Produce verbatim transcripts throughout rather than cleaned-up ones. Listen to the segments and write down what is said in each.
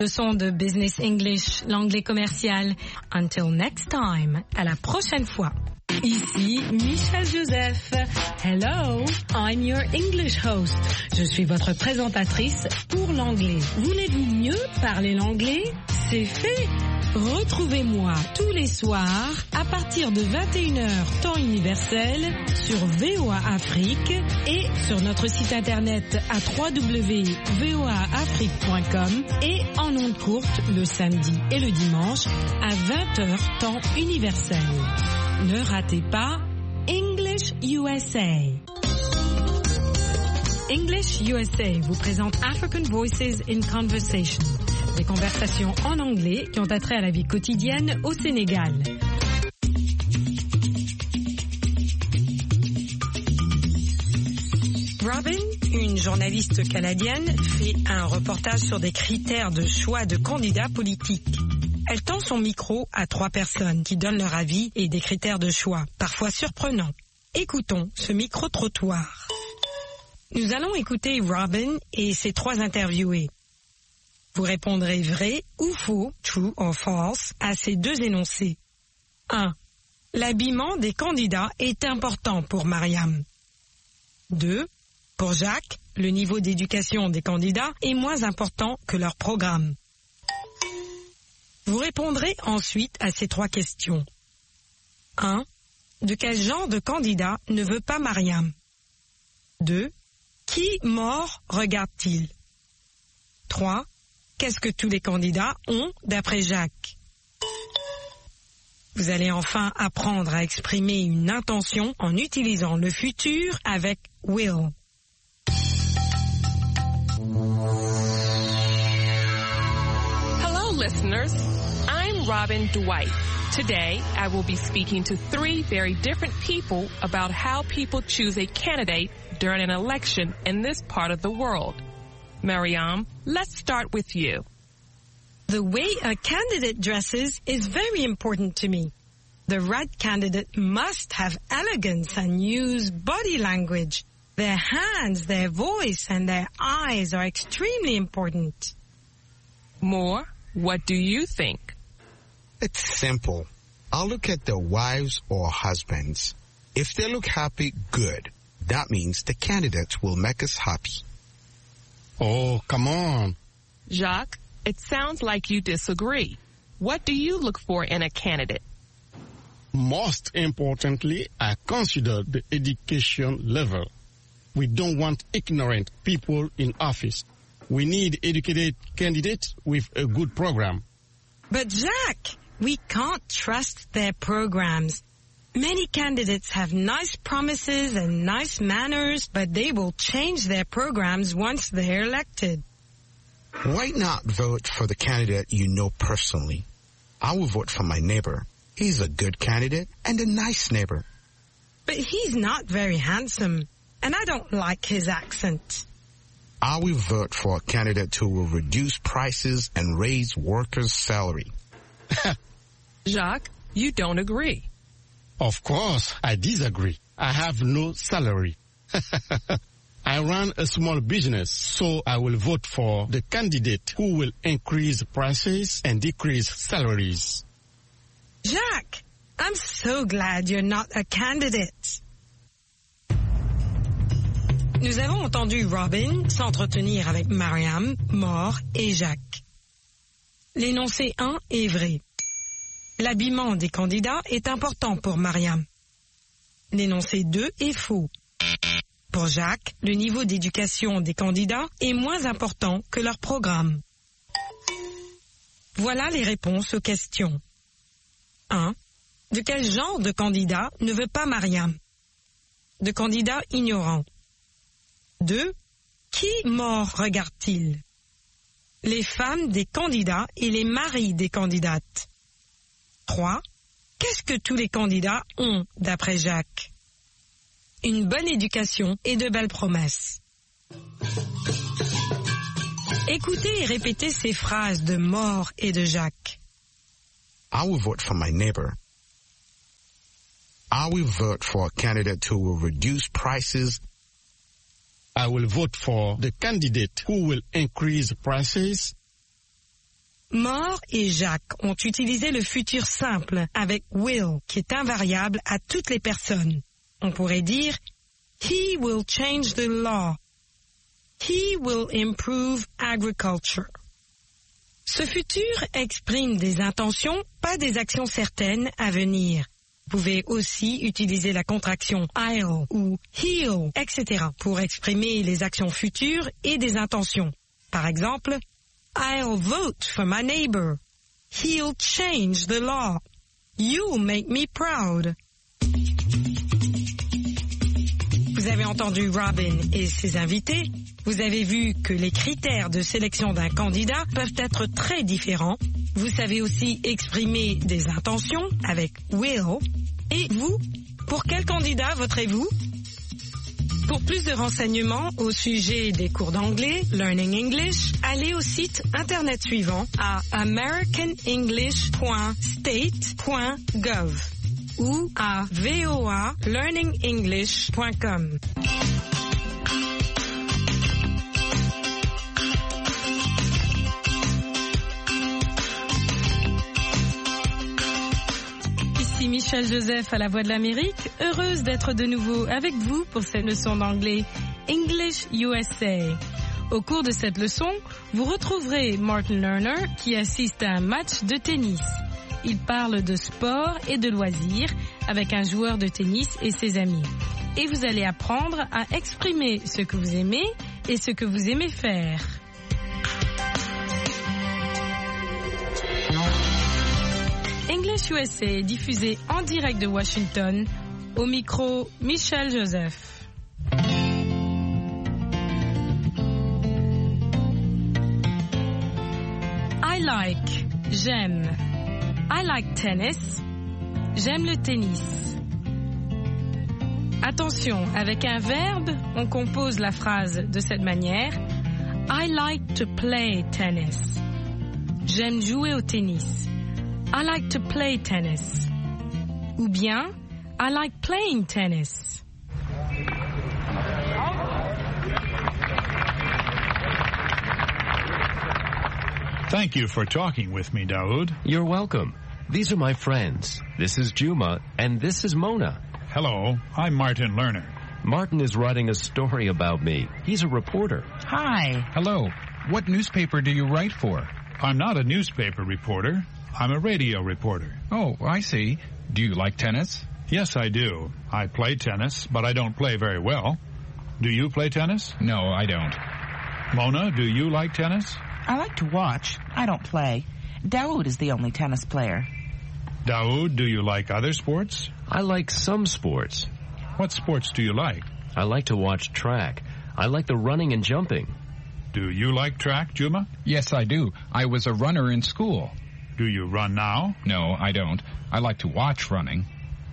Leçon de Business English, l'anglais commercial. Until next time, à la prochaine fois. Ici Michel Joseph. Hello, I'm your English host. Je suis votre présentatrice pour l'anglais. Voulez-vous mieux parler l'anglais? C'est fait. Retrouvez-moi tous les soirs à partir de vingt et une heures temps universel sur V O A Afrique et sur notre site internet à w w w point v o a afrique point com et en ondes courtes le samedi et le dimanche à vingt heures temps universel. Ne ratez pas English U S A. English U S A vous présente African Voices in Conversation. Des conversations en anglais qui ont attrait à la vie quotidienne au Sénégal. Robin, une journaliste canadienne, fait un reportage sur des critères de choix de candidats politiques. Elle tend son micro à trois personnes qui donnent leur avis et des critères de choix, parfois surprenants. Écoutons ce micro-trottoir. Nous allons écouter Robin et ses trois interviewés. Vous répondrez vrai ou faux, true or false, à ces deux énoncés. un. L'habillement des candidats est important pour Mariam. deux. Pour Jacques, le niveau d'éducation des candidats est moins important que leur programme. Vous répondrez ensuite à ces trois questions. un. De quel genre de candidat ne veut pas Mariam? deux. Qui mort regarde-t-il? trois. Qu'est-ce que tous les candidats ont d'après Jacques? Vous allez enfin apprendre à exprimer une intention en utilisant le futur avec will. Hello, listeners. I'm Robin Dwight. Today, I will be speaking to three very different people about how people choose a candidate during an election in this part of the world. Mariam, let's start with you. The way a candidate dresses is very important to me. The right candidate must have elegance and use body language. Their hands, their voice, and their eyes are extremely important. Moore, what do you think? It's simple. I'll look at their wives or husbands. If they look happy, good. That means the candidate will make us happy. Oh, come on. Jacques, it sounds like you disagree. What do you look for in a candidate? Most importantly, I consider the education level. We don't want ignorant people in office. We need educated candidates with a good program. But Jacques, we can't trust their programs. Many candidates have nice promises and nice manners, but they will change their programs once they're elected. Why not vote for the candidate you know personally? I will vote for my neighbor. He's a good candidate and a nice neighbor. But he's not very handsome, and I don't like his accent. I will vote for a candidate who will reduce prices and raise workers' salary. Jacques, you don't agree. Of course, I disagree. I have no salary. I run a small business, so I will vote for the candidate who will increase prices and decrease salaries. Jacques, I'm so glad you're not a candidate. Nous avons entendu Robin s'entretenir avec Mariam, Moore et Jacques. L'énoncé un est vrai. L'habillement des candidats est important pour Mariam. L'énoncé deux est faux. Pour Jacques, le niveau d'éducation des candidats est moins important que leur programme. Voilà les réponses aux questions. un. De quel genre de candidat ne veut pas Mariam? De candidats ignorants. deux. Qui mort regarde-t-il? Les femmes des candidats et les maris des candidates. trois. Qu'est-ce que tous les candidats ont, d'après Jacques? Une bonne éducation et de belles promesses. Écoutez et répétez ces phrases de Moore et de Jacques. I will vote for my neighbor. I will vote for a candidate who will reduce prices. I will vote for the candidate who will increase prices. Maure et Jacques ont utilisé le futur simple avec will, qui est invariable à toutes les personnes. On pourrait dire He will change the law. He will improve agriculture. Ce futur exprime des intentions, pas des actions certaines à venir. Vous pouvez aussi utiliser la contraction I'll ou he'll, et cetera pour exprimer les actions futures et des intentions. Par exemple, I'll vote for my neighbor. He'll change the law. You'll make me proud. Vous avez entendu Robin et ses invités. Vous avez vu que les critères de sélection d'un candidat peuvent être très différents. Vous savez aussi exprimer des intentions avec will. Et vous, pour quel candidat voterez-vous? Pour plus de renseignements au sujet des cours d'anglais, Learning English, allez au site internet suivant à american english point state point gov ou à voa learning english point com. Ici Michel Joseph à la Voix de l'Amérique, heureuse d'être de nouveau avec vous pour cette leçon d'anglais English U S A. Au cours de cette leçon, vous retrouverez Martin Lerner qui assiste à un match de tennis. Il parle de sport et de loisirs avec un joueur de tennis et ses amis. Et vous allez apprendre à exprimer ce que vous aimez et ce que vous aimez faire. English U S A est diffusé en direct de Washington. Au micro, Michel Joseph. I like, j'aime. I like tennis. J'aime le tennis. Attention, avec un verbe, on compose la phrase de cette manière. I like to play tennis. J'aime jouer au tennis. I like to play tennis. Ou bien, I like playing tennis. Thank you for talking with me, Daoud. You're welcome. These are my friends. This is Juma, and this is Mona. Hello, I'm Martin Lerner. Martin is writing a story about me. He's a reporter. Hi. Hello. What newspaper do you write for? I'm not a newspaper reporter. I'm a radio reporter. Oh, I see. Do you like tennis? Yes, I do. I play tennis, but I don't play very well. Do you play tennis? No, I don't. Mona, do you like tennis? I like to watch. I don't play. Daoud is the only tennis player. Daoud, do you like other sports? I like some sports. What sports do you like? I like to watch track. I like the running and jumping. Do you like track, Juma? Yes, I do. I was a runner in school. Do you run now? No, I don't. I like to watch running.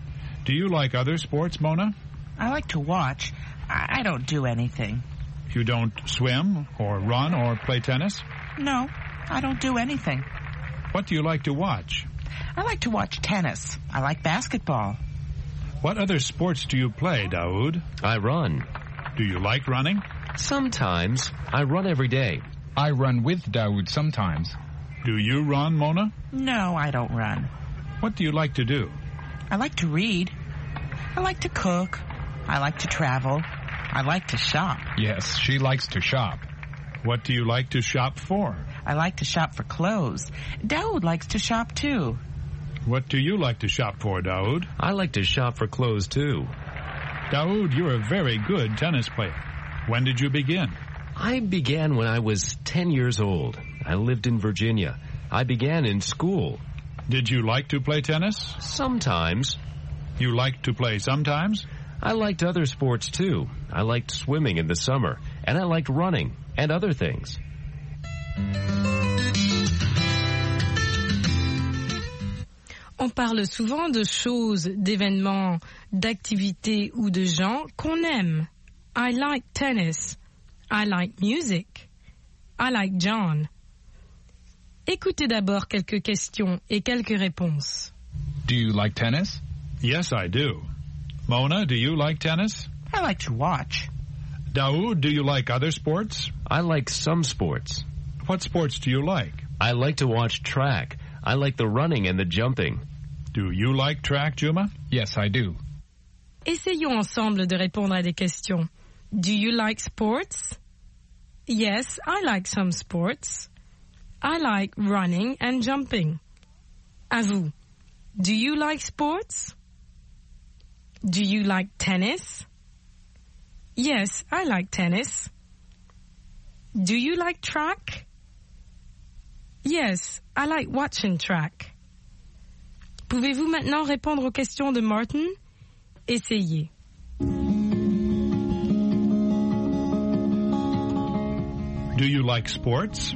Do you like other sports, Mona? I like to watch. I, I don't do anything. You don't swim or run or play tennis? No, I don't do anything. What do you like to watch? I like to watch tennis. I like basketball. What other sports do you play, Daoud? I run. Do you like running? Sometimes. I run every day. I run with Daoud sometimes. Do you run, Mona? No, I don't run. What do you like to do? I like to read. I like to cook. I like to travel. I like to shop. Yes, she likes to shop. What do you like to shop for? I like to shop for clothes. Daoud likes to shop too. What do you like to shop for, Daoud? I like to shop for clothes too. Daoud, you're a very good tennis player. When did you begin? I began when I was ten years old. I lived in Virginia. I began in school. Did you like to play tennis? Sometimes. You liked to play sometimes? I liked other sports too. I liked swimming in the summer, and I liked running and other things. On parle souvent de choses, d'événements, d'activités ou de gens qu'on aime. I like tennis. I like music. I like John. Écoutez d'abord quelques questions et quelques réponses. Do you like tennis? Yes, I do. Mona, do you like tennis? I like to watch. Daoud, do you like other sports? I like some sports. What sports do you like? I like to watch track. I like the running and the jumping. Do you like track, Juma? Yes, I do. Essayons ensemble de répondre à des questions. Do you like sports? Yes, I like some sports. I like running and jumping. À vous. Do you like sports? Do you like tennis? Yes, I like tennis. Do you like track? Yes, I like watching track. Pouvez-vous maintenant répondre aux questions de Martin? Essayez. Do you like sports?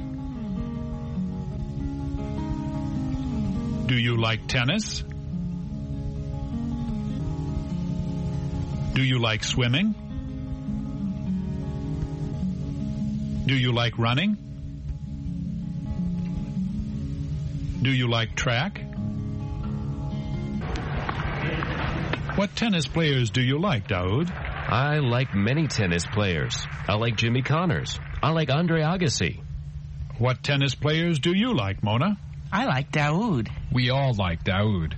Do you like tennis? Do you like swimming? Do you like running? Do you like track? What tennis players do you like, Daoud? I like many tennis players. I like Jimmy Connors. I like Andre Agassi. What tennis players do you like, Mona? I like Daoud. We all like Daoud.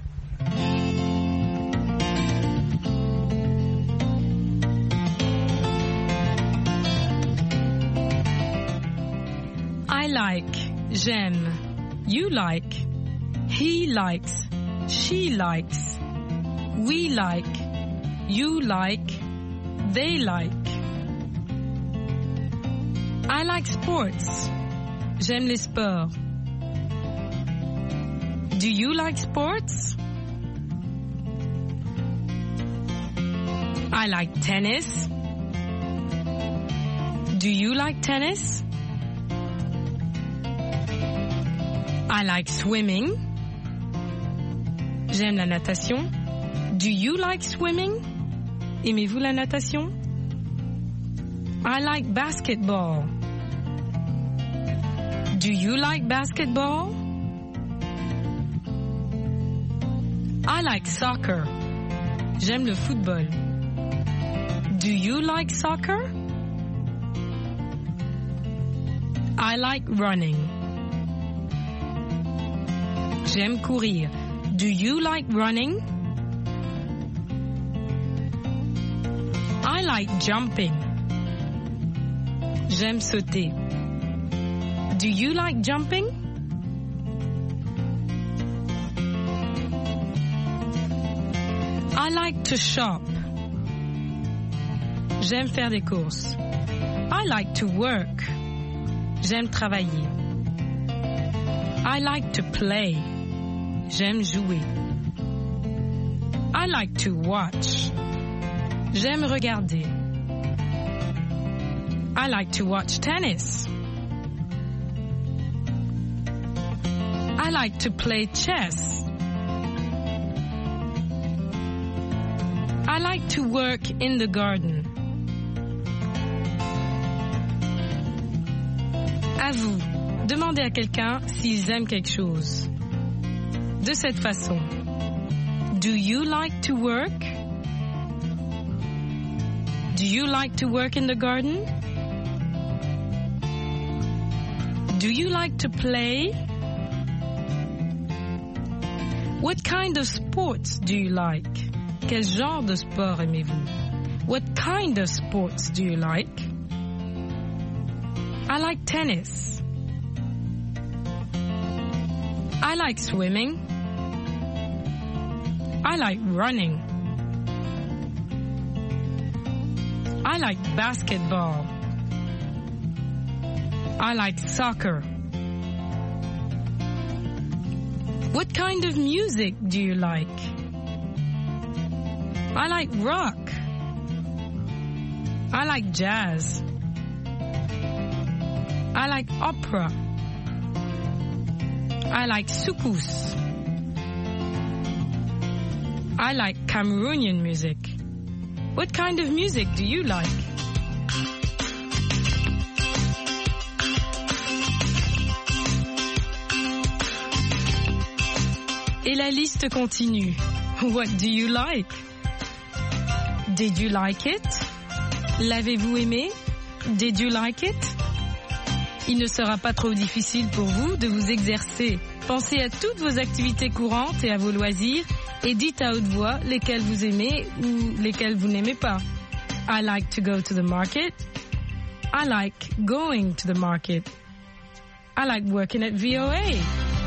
I like, j'aime, you like, he likes, she likes, we like, you like, they like. I like sports. J'aime les sports. Do you like sports? I like tennis. Do you like tennis? I like swimming. J'aime la natation. Do you like swimming? Aimez-vous la natation? I like basketball. Do you like basketball? I like soccer. J'aime le football. Do you like soccer? I like running. J'aime courir. Do you like running? I like jumping. J'aime sauter. Do you like jumping? I like to shop. J'aime faire des courses. I like to work. J'aime travailler. I like to play. J'aime jouer. I like to watch. J'aime regarder. I like to watch tennis. I like to play chess. I like to work in the garden. À vous, demandez à quelqu'un s'ils aiment quelque chose. De cette façon. Do you like to work? Do you like to work in the garden? Do you like to play? What kind of sports do you like? Quel genre de sport aimez-vous? What kind of sports do you like? I like tennis. I like swimming. I like running. I like basketball. I like soccer. What kind of music do you like? I like rock. I like jazz. I like opera. I like soukous. I like Cameroonian music. What kind of music do you like? Et la liste continue. What do you like? Did you like it? L'avez-vous aimé? Did you like it? il ne sera pas trop difficile pour vous de vous exercer. Pensez à toutes vos activités courantes et à vos loisirs et dites à haute voix lesquelles vous aimez ou lesquelles vous n'aimez pas. I like to go to the market. I like going to the market. I like working at V O A.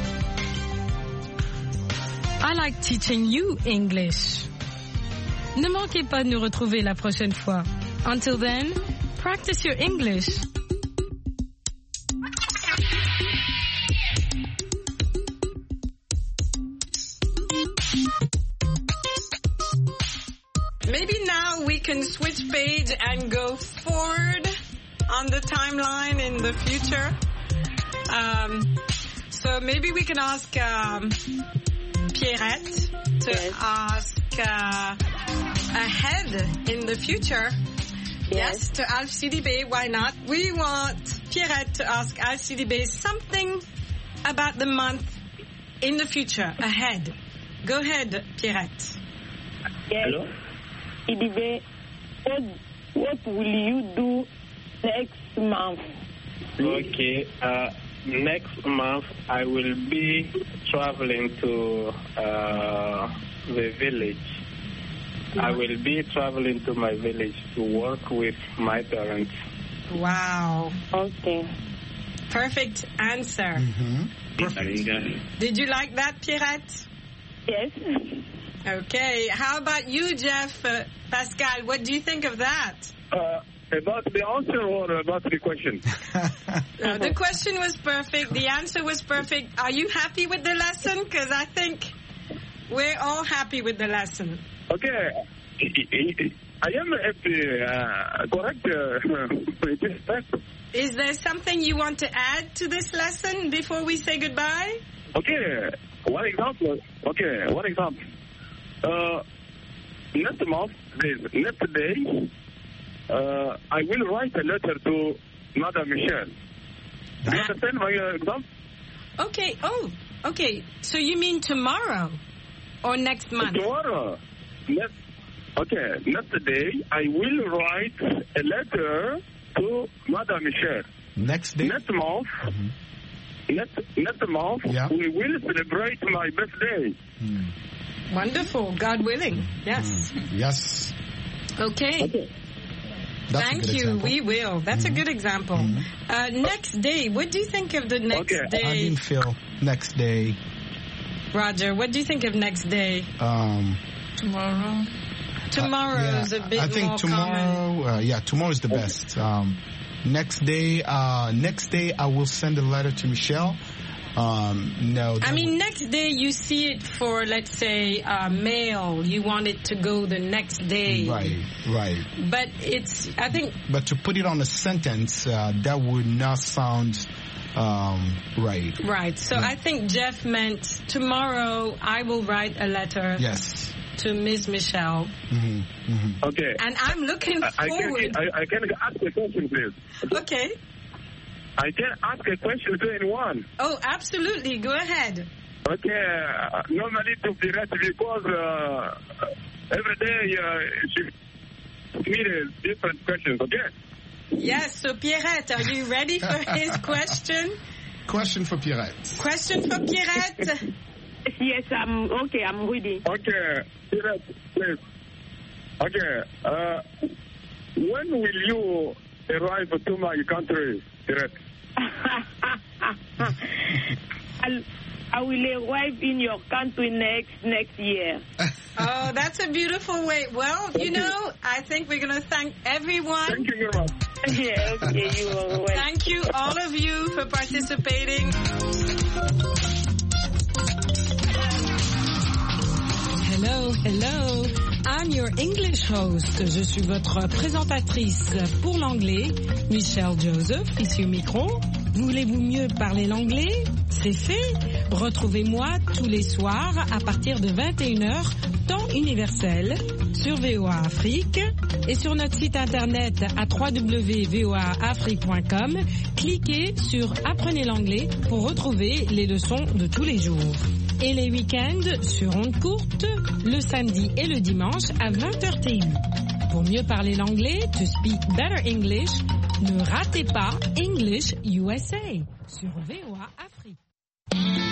I like teaching you English. Ne manquez pas de nous retrouver la prochaine fois. Until then, practice your English. Maybe now we can switch page and go forward on the timeline in the future. Um, so maybe we can ask um, Pierrette to yes. ask uh, ahead in the future. Yes, to Alf Sidibé, why not? We want Pierrette to ask Alf Sidibé something about the month in the future, ahead. Go ahead, Pierrette. Yes. Hello? Sidibé, what, what will you do next month? Okay, uh, next month I will be traveling to uh, the village. I will be traveling to my village to work with my parents. Wow. Okay. Perfect answer. Mm-hmm. Perfect. Did you like that, Pierrette? Yes. Okay. How about you, Jeff? Uh, Pascal, what do you think of that? Uh, about the answer or about the question? uh, the question was perfect. The answer was perfect. Are you happy with the lesson? Because I think we're all happy with the lesson. Okay. I am happy. Uh, correct. Uh, Is there something you want to add to this lesson before we say goodbye? Okay. One example. Okay. One example. Uh, next month, next day, uh, I will write a letter to Madame Michel. Do you understand my example? Okay. Oh, okay. So you mean tomorrow or next month? Tomorrow. Next, okay. Next day, I will write a letter to Madame Michel. Next day? Next month. Mm-hmm. Next, next month, yeah. We will celebrate my birthday. Mm. Wonderful. God willing. Yes. Mm. Yes. Okay. Okay. That's Thank you. Example. We will. That's mm-hmm. a good example. Mm-hmm. Uh, next day. What do you think of the next okay. day? I didn't feel next day. Roger, what do you think of next day? Um, tomorrow. Tomorrow uh, yeah, is a bit I think more tomorrow. Uh, yeah, tomorrow is the best. Um, next day. Uh, next day, I will send a letter to Michelle. Um, no. I mean, would... next day you see it for, let's say, uh, mail. You want it to go the next day. Right, right. But it's, I think... But to put it on a sentence, uh, that would not sound um, right. Right. So yeah. I think Jeff meant tomorrow I will write a letter. Yes. To Miss Michelle. Mm-hmm, mm-hmm. Okay. And I'm looking I, forward... I can, I, I can ask a question, please. Okay. I can ask a question to anyone. Oh, absolutely. Go ahead. Okay. Uh, normally to be right because uh, every day uh, she needs different questions, okay? Yes. So, Pierrette, are you ready for his question? Question for Pierrette. Question for Pierrette. Yes, I'm okay. I'm ready. Okay. Pierrette, please. Okay. Uh, when will you arrive to my country, Pierrette? I'll, I will arrive in your country next next year. Oh, that's a beautiful way. Well, you know, I think we're going to thank everyone. Thank you very much. Yeah, okay, you are welcome. Thank you, all of you, for participating. Hello, hello. I'm your English host. Je suis votre présentatrice pour l'anglais, Michelle Joseph, ici au micro. Voulez-vous mieux parler l'anglais? C'est fait. Retrouvez-moi tous les soirs à partir de vingt et une heures, temps universel, sur V O A Afrique et sur notre site internet à w w w point v o a afrique point com. Cliquez sur Apprenez l'anglais pour retrouver les leçons de tous les jours. Et les week-ends sur ondes courtes, le samedi et le dimanche à vingt heures T U. Pour mieux parler l'anglais, to speak better English, Ne ratez pas English U S A sur V O A Afrique.